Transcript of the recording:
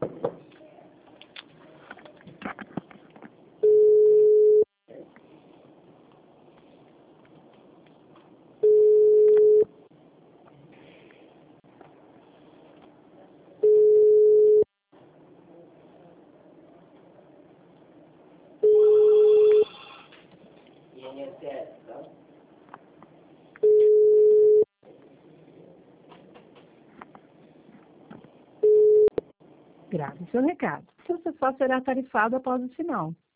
Grave seu recado. Seu acessório será tarifado após o sinal.